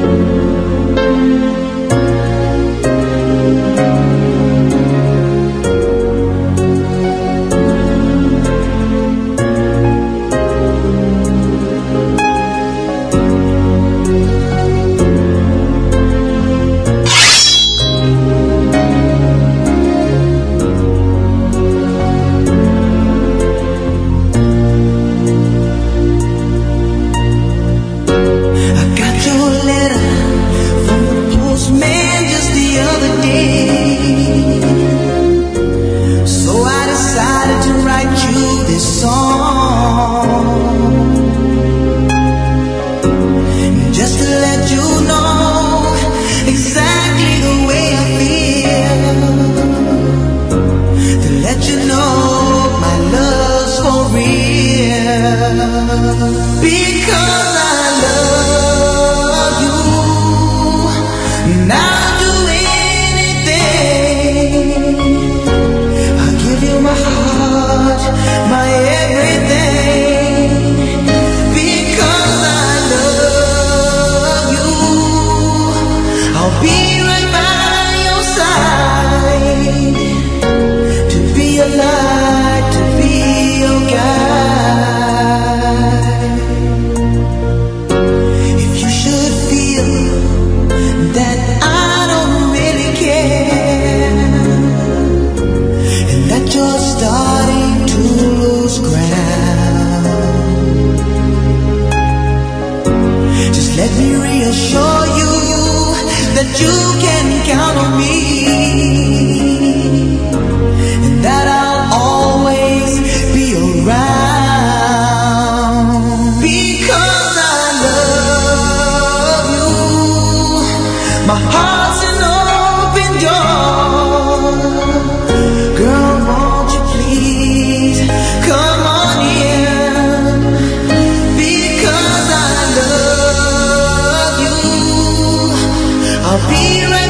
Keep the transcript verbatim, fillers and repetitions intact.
Because I love you, and I'll do anything. I'll give you my heart, my everything. Because I love you, I'll be right by your side, to be your light, to be your guide. Let me reassure you that you can count on me, and that I'll always be around. Because I love you, my heart's an open door. Girl, won't you please come on in? Because I love I'll be right